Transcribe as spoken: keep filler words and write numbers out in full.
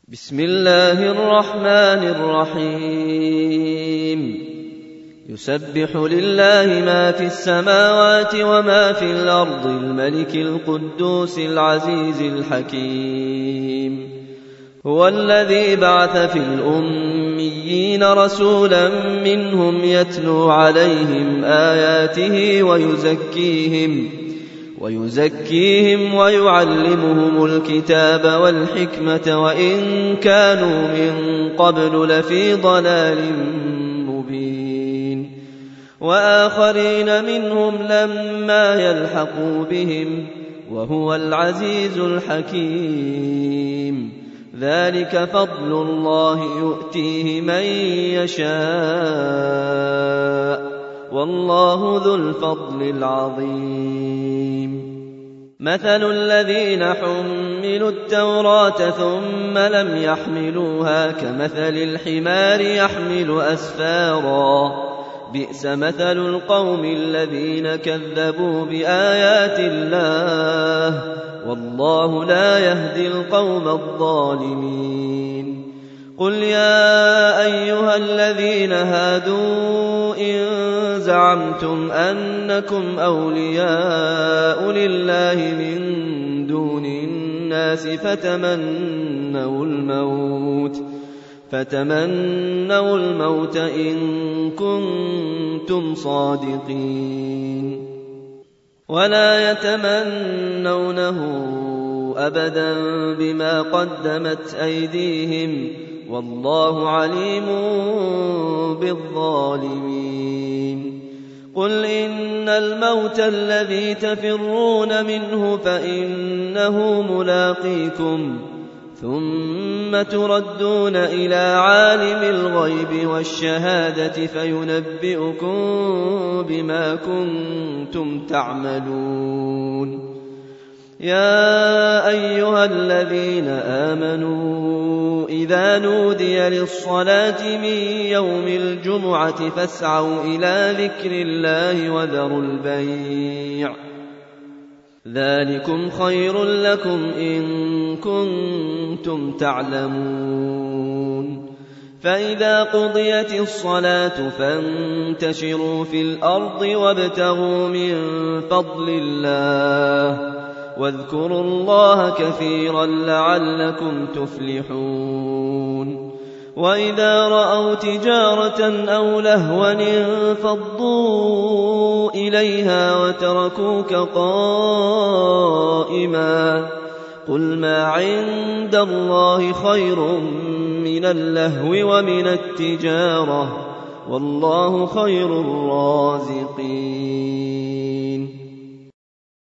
بسم الله الرحمن الرحيم يسبح لله ما في السماوات وما في الأرض الملك القدوس العزيز الحكيم هو الذي بعث في الأميين رسولا منهم يتلو عليهم آياته ويزكيهم ويزكيهم ويعلمهم الكتاب والحكمة وإن كانوا من قبل لفي ضلال مبين وآخرين منهم لما يلحقوا بهم وهو العزيز الحكيم ذلك فضل الله يؤتيه من يشاء والله ذو الفضل العظيم مثل الذين حملوا التوراة ثم لم يحملوها كمثل الحمار يحمل أسفارا بئس مثل القوم الذين كذبوا بآيات الله والله لا يهدي القوم الظالمين قل يا أيها الذين هادوا إن زعمتم أنكم أولياء لله من دون الناس فتمنوا الموت فتمنوا الموت إن كنتم صادقين ولا يتمنونه أبدا بما قدمت أيديهم والله عليم بالظالمين قل إن الموت الذي تفرون منه فإنه ملاقيكم ثم تردون إلى عالم الغيب والشهادة فينبئكم بما كنتم تعملون يا أيها الذين آمنوا إذا نودي للصلاة من يوم الجمعة فاسعوا إلى ذكر الله وذروا البيع ذلكم خير لكم إن كنتم تعلمون فإذا قضيت الصلاة فانتشروا في الأرض وابتغوا من فضل الله واذكروا الله كثيرا لعلكم تفلحون وإذا رأوا تجارة أو لهوا انفضوا إليها وتركوك قائما قل ما عند الله خير من اللهو ومن التجارة والله خير الرازقين